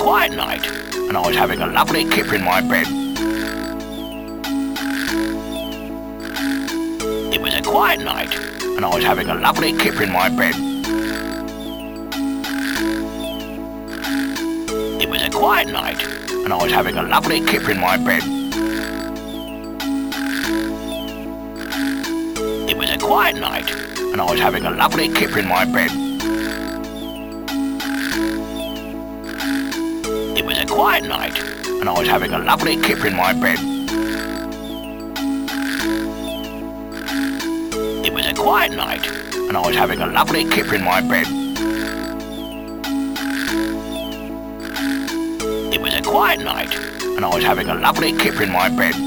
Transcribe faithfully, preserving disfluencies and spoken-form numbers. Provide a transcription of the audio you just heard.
quiet night, and I was having a lovely kip in my bed. It was a quiet night, and I was having a lovely kip in my bed. It was a quiet night, and I was having a lovely kip in my bed. It was a quiet night, and I was having a lovely kip in my bed. It was a quiet night, and I was having a lovely kip in my bed. It was a quiet night, and I was having a lovely kip in my bed. It was a quiet night, and I was having a lovely kip in my bed.